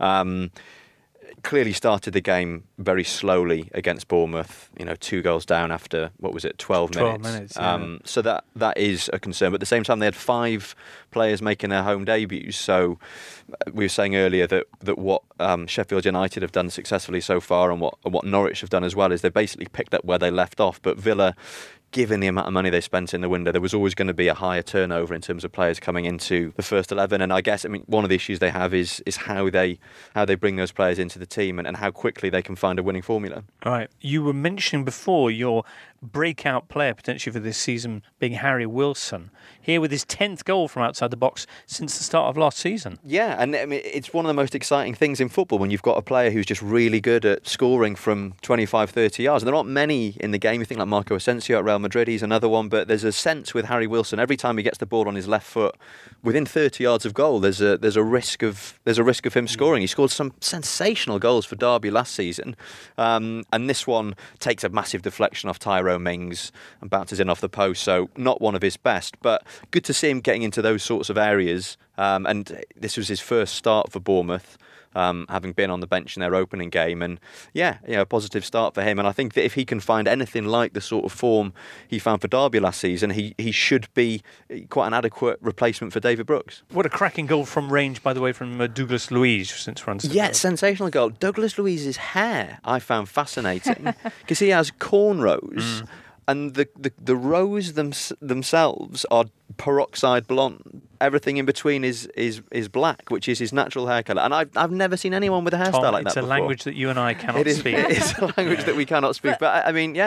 Clearly started the game very slowly against Bournemouth. 2 goals down after 12 minutes. Yeah. So that is a concern. But at the same time, they had 5 players making their home debuts. So we were saying earlier that what Sheffield United have done successfully so far, and what Norwich have done as well, is they basically picked up where they left off. But Villa, given the amount of money they spent in the window, there was always going to be a higher turnover in terms of players coming into the first 11. And I guess, one of the issues they have is how they bring those players into the team and how quickly they can find a winning formula. All right. You were mentioning before your breakout player potentially for this season being Harry Wilson, here with his 10th goal from outside the box since the start of last season. Yeah, and it's one of the most exciting things in football when you've got a player who's just really good at scoring from 25, 30 yards. And there aren't many in the game. You think like Marco Asensio at Real Madrid, he's another one, but there's a sense with Harry Wilson, every time he gets the ball on his left foot, within 30 yards of goal, there's a risk of him scoring. He scored some sensational goals for Derby last season, and this one takes a massive deflection off Tyrone Mings and bounces in off the post, so not one of his best, but good to see him getting into those sorts of areas. And this was his first start for Bournemouth, having been on the bench in their opening game, and a positive start for him. And I think that if he can find anything like the sort of form he found for Derby last season, he should be quite an adequate replacement for David Brooks. What a cracking goal from range, by the way, from Douglas Luiz, since we're on. Yeah, sensational goal. Douglas Luiz's hair I found fascinating because he has cornrows. And the rows themselves are peroxide blonde. Everything in between is black, which is his natural hair colour. And I've never seen anyone with a hairstyle Tom, like that before. It's a language that you and I cannot speak. It's a language that we cannot speak. But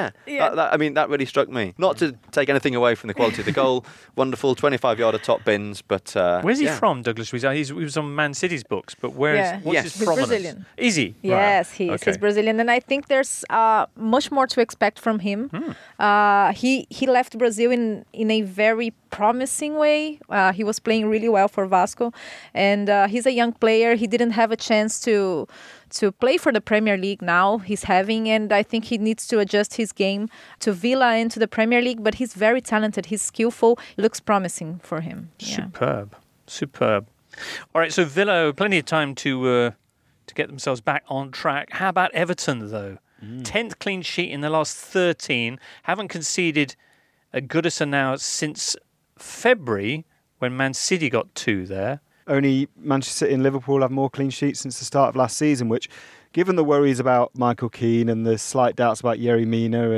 that really struck me. Not to take anything away from the quality of the goal. Wonderful, 25-yarder top bins. But where's he from, Douglas Luiz? He was on Man City's books, but what's his provenance? Brazilian. Is he? Yes, right. he is. Okay. He's Brazilian, and I think there's much more to expect from him. He left Brazil in a very promising way. He was playing really well for Vasco, and he's a young player. He didn't have a chance to play for the Premier League. Now he's having, and I think he needs to adjust his game to Villa and to the Premier League, but he's very talented. He's skillful. Looks promising for him. Superb. All right, so Villa, plenty of time to get themselves back on track. How about Everton, though? 10th clean sheet in the last 13. Haven't conceded a Goodison now since February, when Man City got 2 there. Only Manchester City and Liverpool have more clean sheets since the start of last season, which, given the worries about Michael Keane and the slight doubts about Yerry Mina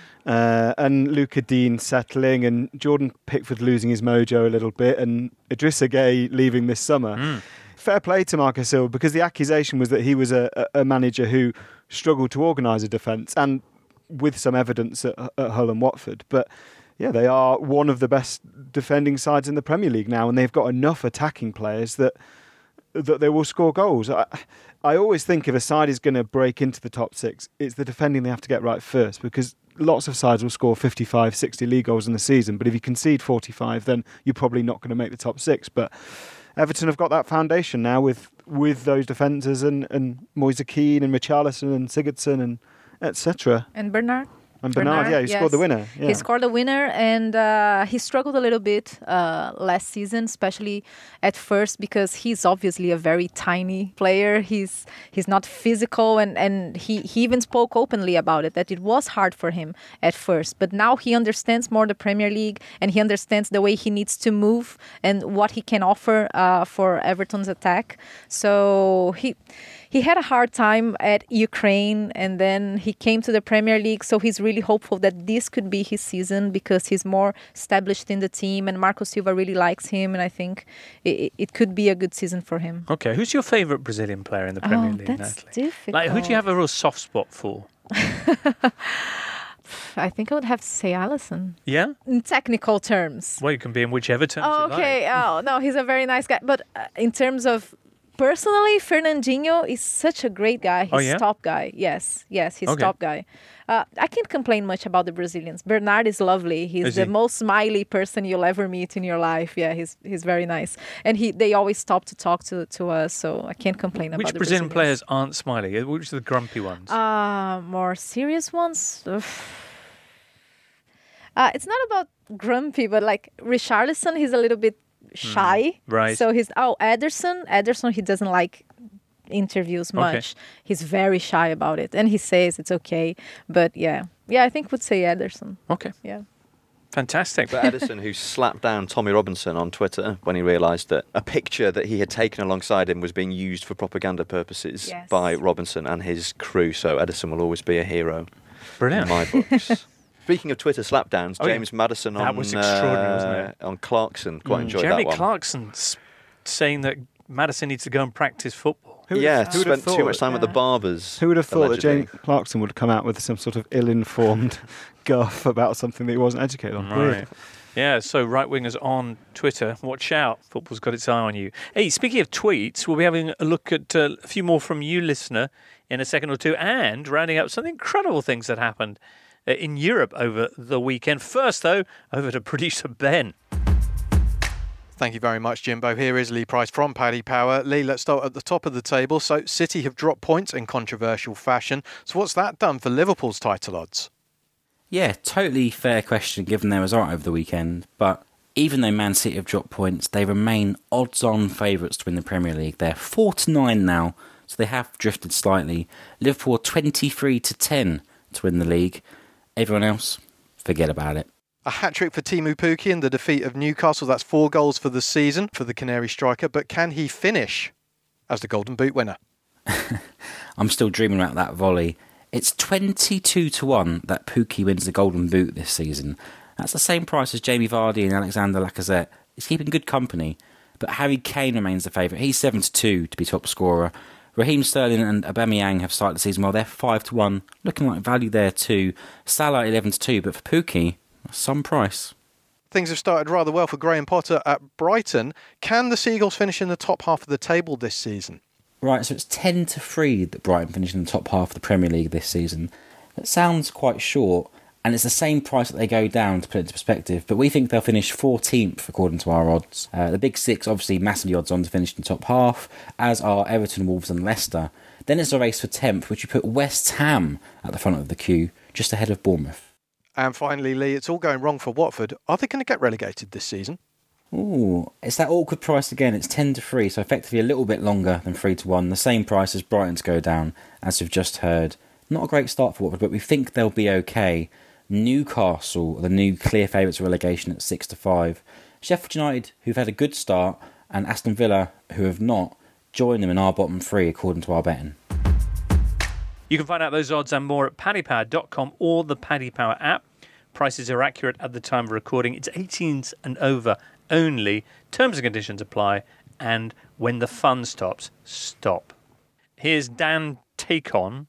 and Luca Dean settling and Jordan Pickford losing his mojo a little bit and Idrissa Gueye leaving this summer. Fair play to Marco Silva, because the accusation was that he was a manager who struggled to organise a defence, and with some evidence at Hull and Watford. But yeah, they are one of the best defending sides in the Premier League now, and they've got enough attacking players that they will score goals. I always think if a side is going to break into the top 6, it's the defending they have to get right first, because lots of sides will score 55, 60 league goals in the season, but if you concede 45, then you're probably not going to make the top 6. But Everton have got that foundation now with those defenders and Moise Keane and Richarlison and Sigurdsson and etc. And Bernard. And Bernard, he scored the winner. Yeah. He scored the winner, and he struggled a little bit last season, especially at first, because he's obviously a very tiny player. He's not physical, and he even spoke openly about it, that it was hard for him at first. But now he understands more the Premier League, and he understands the way he needs to move and what he can offer for Everton's attack. So he had a hard time at Ukraine, and then he came to the Premier League, so he's really hopeful that this could be his season, because he's more established in the team, and Marco Silva really likes him, and I think it could be a good season for him. Okay, who's your favourite Brazilian player in the Premier League, that's Natalie? difficult. Like, who do you have a real soft spot for? I think I would have to say Alisson. Yeah? In technical terms. Well, you can be in whichever terms you like. Okay, no, he's a very nice guy. But in terms of personally, Fernandinho is such a great guy. He's top guy. Yes, he's top guy. I can't complain much about the Brazilians. Bernard is lovely. He's the most smiley person you'll ever meet in your life. Yeah, he's very nice. And they always stop to talk to us, so I can't complain about the Which Brazilian Brazilians. players aren't smiley? Which are the grumpy ones? More serious ones? It's not about grumpy, but like Richarlison, he's a little bit shy. Right. So Ederson, he doesn't like interviews much. Okay. He's very shy about it, and he says it's okay. But yeah, I think would say Ederson. Okay. Yeah. Fantastic. But Edison, who slapped down Tommy Robinson on Twitter when he realised that a picture that he had taken alongside him was being used for propaganda purposes by Robinson and his crew. So Edison will always be a hero Brilliant. in my books. Speaking of Twitter slapdowns, Oh, yeah. James Maddison That on was extraordinary, wasn't it? on Clarkson. Quite enjoyed Jeremy that one. Clarkson saying that Maddison needs to go and practice football. Who would Yeah, who would have spent too much thought- time at the barbers. Who would have thought that allegedly. James Clarkson would come out with some sort of ill-informed guff about something that he wasn't educated on? Weird. Right. Yeah, so right-wingers on Twitter, watch out. Football's got its eye on you. Hey, speaking of tweets, we'll be having a look at a few more from you, listener, in a second or two, and rounding up some incredible things that happened in Europe over the weekend. First, though, over to producer Ben. Thank you very much, Jimbo. Here is Lee Price from Paddy Power. Lee, let's start at the top of the table. So City have dropped points in controversial fashion. So what's that done for Liverpool's title odds? Yeah, totally fair question given their result over the weekend. But even though Man City have dropped points, they remain odds-on favourites to win the Premier League. They're 4-9 now, so they have drifted slightly. Liverpool 23-10 to win the league. Everyone else, forget about it. A hat-trick for Teemu Pukki in the defeat of Newcastle. That's 4 goals for the season for the Canary striker. But can he finish as the Golden Boot winner? I'm still dreaming about that volley. It's 22-1 that Pukki wins the Golden Boot this season. That's the same price as Jamie Vardy and Alexander Lacazette. He's keeping good company. But Harry Kane remains the favourite. He's 7-2 to be top scorer. Raheem Sterling and Aubameyang have started the season well. They're 5-1, looking like value there too. Salah 11-2, but for Pukki, some price. Things have started rather well for Graham Potter at Brighton. Can the Seagulls finish in the top half of the table this season? Right, so it's 10-3 that Brighton finished in the top half of the Premier League this season. That sounds quite short, and it's the same price that they go down to put it into perspective, but we think they'll finish 14th according to our odds. The Big Six obviously massively odds on to finish in the top half, as are Everton, Wolves and Leicester. Then it's a race for 10th, which you put West Ham at the front of the queue, just ahead of Bournemouth. And finally, Lee, it's all going wrong for Watford. Are they going to get relegated this season? Ooh, it's that awkward price again. It's 10-3, so effectively a little bit longer than 3-1. The same price as Brighton to go down, as we've just heard. Not a great start for Watford, but we think they'll be okay. Newcastle, the new clear favourites of relegation at 6-5. Sheffield United, who've had a good start, and Aston Villa, who have not, join them in our bottom 3 according to our betting. You can find out those odds and more at paddypower.com or the Paddy Power app. Prices are accurate at the time of recording. It's 18s and over only. Terms and conditions apply. And when the fun stops, stop. Here's Dan Takon.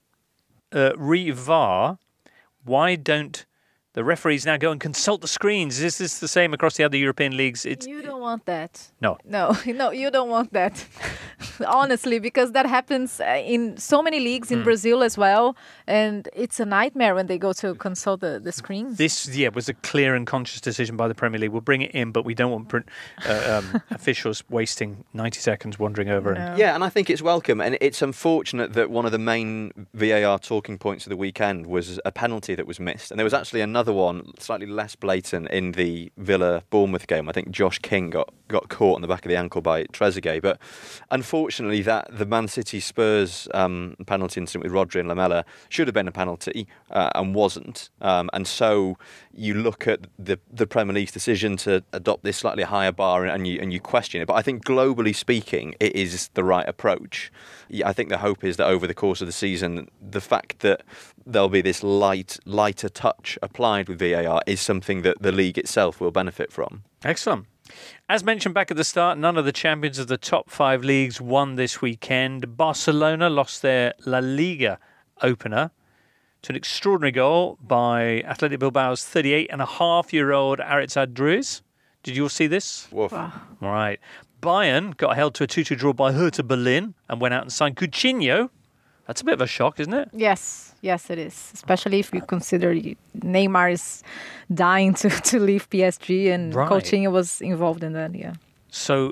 Re-VAR. Why don't the referees now go and consult the screens? Is this the same across the other European leagues? You don't want that. No. No, you don't want that. Honestly, because that happens in so many leagues in Brazil as well. And it's a nightmare when they go to consult the screens. This, was a clear and conscious decision by the Premier League. We'll bring it in, but we don't want officials wasting 90 seconds wandering over. No. Yeah, and I think it's welcome. And it's unfortunate that one of the main VAR talking points of the weekend was a penalty that was missed. And there was actually another one, slightly less blatant, in the Villa-Bournemouth game. I think Josh King got caught on the back of the ankle by Trezeguet. But unfortunately, the Man City Spurs penalty incident with Rodri and Lamela should have been a penalty and wasn't. And so you look at the Premier League's decision to adopt this slightly higher bar and you question it. But I think globally speaking, it is the right approach. I think the hope is that over the course of the season, the fact that there'll be this lighter touch applied with VAR is something that the league itself will benefit from. Excellent. As mentioned back at the start, none of the champions of the top 5 leagues won this weekend. Barcelona lost their La Liga opener to an extraordinary goal by Athletic Bilbao's 38.5-year-old Aritz Adriz. Did you all see this? Woof. All right. Bayern got held to a 2-2 draw by Hertha Berlin and went out and signed Coutinho That's a bit of a shock, isn't it? Yes, it is. Especially if you consider Neymar is dying to leave PSG and Right. Coutinho was involved in that, yeah. So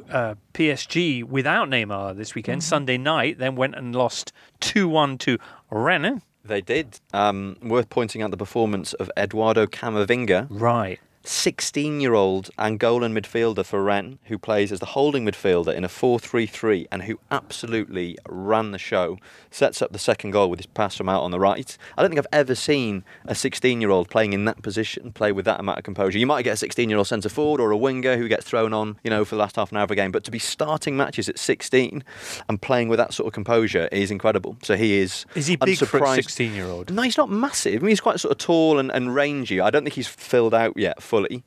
PSG, without Neymar this weekend, Sunday night, then went and lost 2-1 to Rennes. They did. Worth pointing out the performance of Eduardo Camavinga, Right. 16-year-old Angolan midfielder for Rennes, who plays as the holding midfielder in a 4-3-3 and who absolutely ran the show. Sets up the second goal with his pass from out on the right. I don't think I've ever seen a 16-year-old playing in that position play with that amount of composure. You might get a 16-year-old centre forward or a winger who gets thrown on, for the last half an hour of a game, but to be starting matches at 16 and playing with that sort of composure is incredible. So he is. Is he big for a unsurprised- 16-year-old? No, he's not massive. I mean, he's quite sort of tall and rangy. I don't think he's filled out yet fully.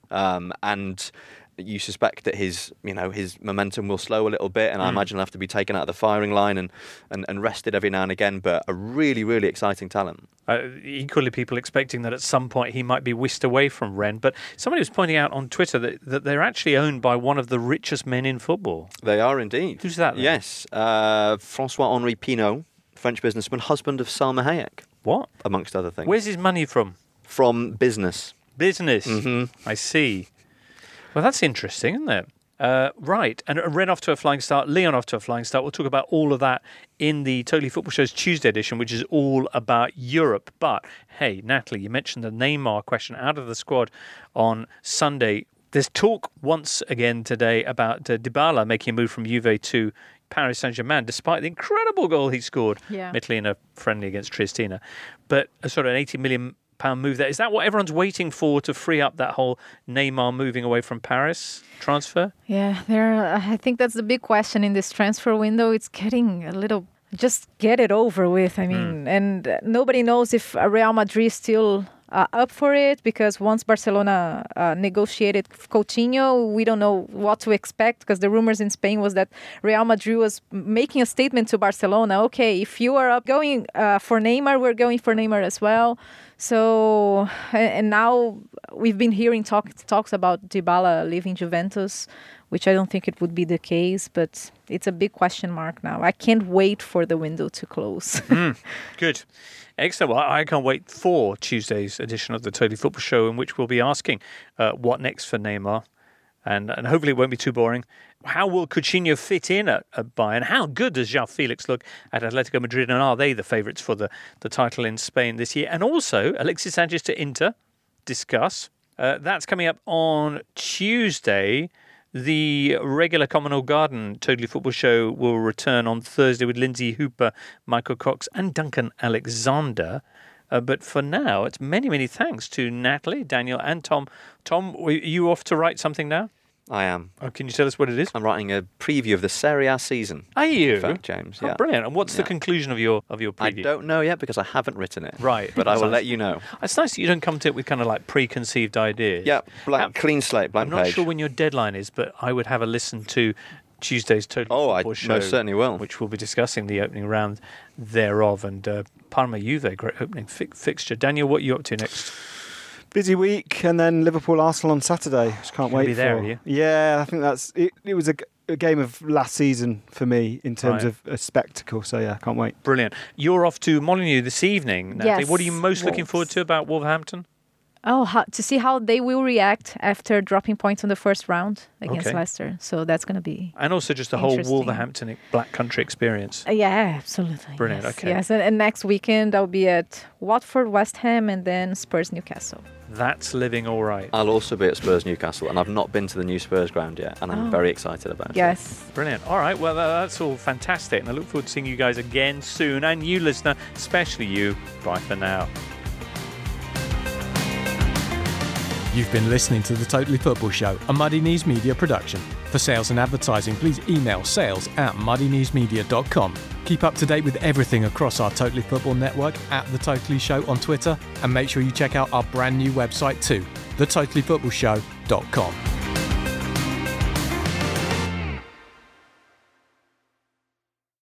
And you suspect that his momentum will slow a little bit, and I imagine he'll have to be taken out of the firing line and rested every now and again. But a really, really exciting talent. Equally, people expecting that at some point he might be whisked away from Rennes. But somebody was pointing out on Twitter that they're actually owned by one of the richest men in football. They are indeed. Who's that then? Yes, François-Henri Pinault, French businessman, husband of Salma Hayek, What? amongst other things. Where's his money from? From business. Business. Mm-hmm. I see. Well, that's interesting, isn't it? Right. And Rennes off to a flying start, Lyon off to a flying start. We'll talk about all of that in the Totally Football Show's Tuesday edition, which is all about Europe. But, hey, Natalie, you mentioned the Neymar question out of the squad on Sunday. There's talk once again today about Dybala making a move from Juve to Paris Saint-Germain, despite the incredible goal he scored, admittedly in a friendly against Triestina. But a sort of an £80 million move there. Is that what everyone's waiting for to free up that whole Neymar moving away from Paris transfer? Yeah, I think that's the big question in this transfer window. It's getting a little, just get it over with. I mean, and nobody knows if Real Madrid is still up for it, because once Barcelona negotiated Coutinho, we don't know what to expect, because the rumors in Spain was that Real Madrid was making a statement to Barcelona, okay, if you are going for Neymar, we're going for Neymar as well. So, and now we've been hearing talks about Dybala leaving Juventus, which I don't think it would be the case, but it's a big question mark now. I can't wait for the window to close. Good. Excellent. Well, I can't wait for Tuesday's edition of the Totally Football Show, in which we'll be asking what next for Neymar. And hopefully it won't be too boring. How will Coutinho fit in at Bayern? How good does João Felix look at Atletico Madrid? And are they the favourites for the title in Spain this year? And also, Alexis Sanchez to Inter. Discuss. That's coming up on Tuesday. The regular Commonwealth Garden Totally Football Show will return on Thursday with Lindsay Hooper, Michael Cox and Duncan Alexander. But for now, it's many, many thanks to Natalie, Daniel and Tom. Tom, are you off to write something now? I am. Oh, can you tell us what it is? I'm writing a preview of the Serie A season. Are you? In fact, James. Oh, Yeah. brilliant. And what's the Yeah. conclusion of your preview? I don't know yet because I haven't written it. Right. But I That's will nice. let you know. It's nice that you don't come to it with kind of like preconceived ideas. Yeah, clean slate, blank I'm not page. sure when your deadline is, but I would have a listen to Tuesday's Totally I Football Show. most certainly will. Which we'll be discussing the opening round thereof. And Parma Juve, great opening fixture. Daniel, what are you up to next? Busy week, and then Liverpool-Arsenal on Saturday. Just can't You'll wait be there, for. are you? Yeah, I think that's it. It was a game of last season for me in terms Right. of a spectacle. So yeah, can't wait. Brilliant. You're off to Molineux this evening, Natalie. Yes, What are you most looking Wolves. forward to about Wolverhampton? To see how they will react after dropping points on the first round against Okay. Leicester. So that's going to be... And also just the whole Interesting. Wolverhampton Black Country experience. Yeah, absolutely. Brilliant, Yes, okay. Yes, and next weekend I'll be at Watford, West Ham, and then Spurs, Newcastle. That's living all right. I'll also be at Spurs Newcastle, and I've not been to the new Spurs ground yet, and I'm very excited about it. Yes. Brilliant. All right. Well, that's all fantastic. And I look forward to seeing you guys again soon. And you, listener, especially you. Bye for now. You've been listening to The Totally Football Show, a Muddy Knees Media production. For sales and advertising, please email sales@muddykneesmedia.com. Keep up to date with everything across our Totally Football network at The Totally Show on Twitter, and make sure you check out our brand new website too, thetotallyfootballshow.com.